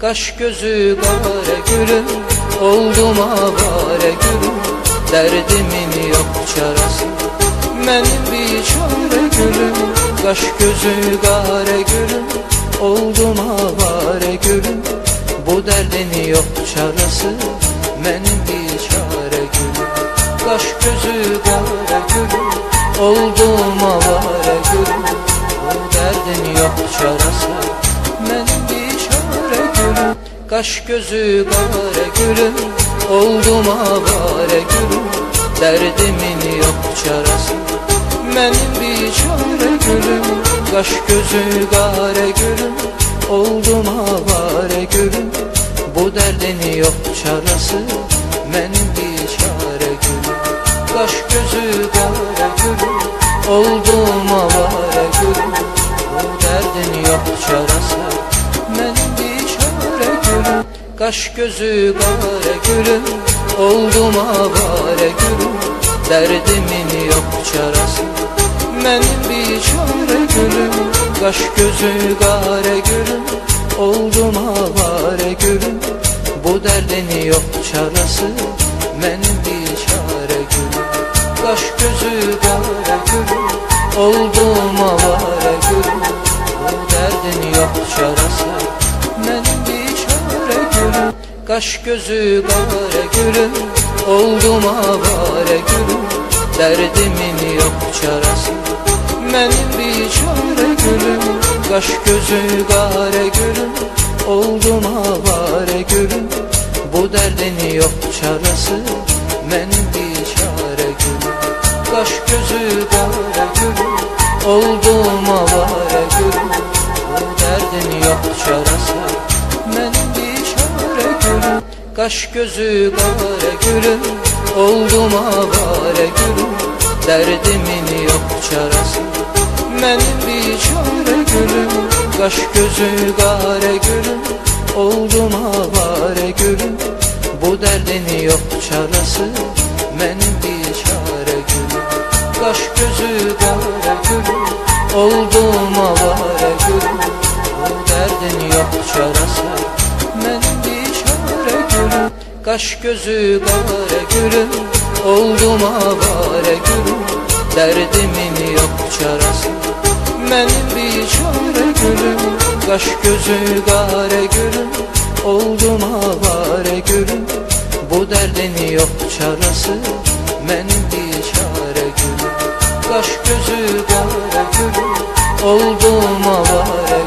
Kaş gözü kara gülüm, oldum avare gülüm. Derdimin yok çarası, benim bir çare gülüm. Kaş gözü kara gülüm, oldum avare gülüm. Bu derdin yok çarası, benim bir çare gülüm. Kaş gözü kara gülüm, oldum avare gülüm. Bu derdin yok çarası, benim bir çare gülüm. Kaş gözü kara gülüm, oldum avare gülüm. Derdimin yok çarası, benim bir çare gülüm. Kaş gözü kara gülüm, oldum avare gülüm. Bu derdin yok çarası, benim bir çare gülüm. Kaş gözü kara gülüm, oldum avare gülüm. Bu derdin yok çarası, benim bir çare gülüm. Kaş gözü kara gülüm, oldum avare gülüm. Derdimin yok çarası, benim bir çare gülüm. Kaş gözü kara gülüm, oldum avare gülüm. Bu derdin yok çarası, benim bir çare gülüm. Kaş gözü kara gülüm, oldum avare gülüm. Bu derdin yok çarası, benim bir çare gülüm. Kaş gözü kara gülüm, oldum avare gülüm. Derdimin yok çarası, benim bir çare gülüm. Kaş gözü kara gülüm, oldum avare gülüm. Bu derdin yok çarası, benim bir çare gülüm. Kaş gözü kara gülüm, oldum avare gülüm. Bu derdin yok çarası, benim bir çare gülüm. Kaş gözü kara gülüm, oldum avare gülüm. Derdimin yok çarası, benim bir çare gülüm. Kaş gözü kara gülüm, oldum avare gülüm. Bu derdin yok çarası, benim bir çare gülüm. Kaş gözü kara gülüm, oldum avare gülüm. Bu derdin yok çarası, benim bir çare gülüm. Kaş gözü kara gülüm, oldum avare gülüm. Derdimin yok çarası, benim bir çare gülüm. Kaş gözü kara gülüm, oldum avare gülüm. Bu derdin yok çarası, benim bir çare gülüm. Kaş gözü kara gülüm, oldum avare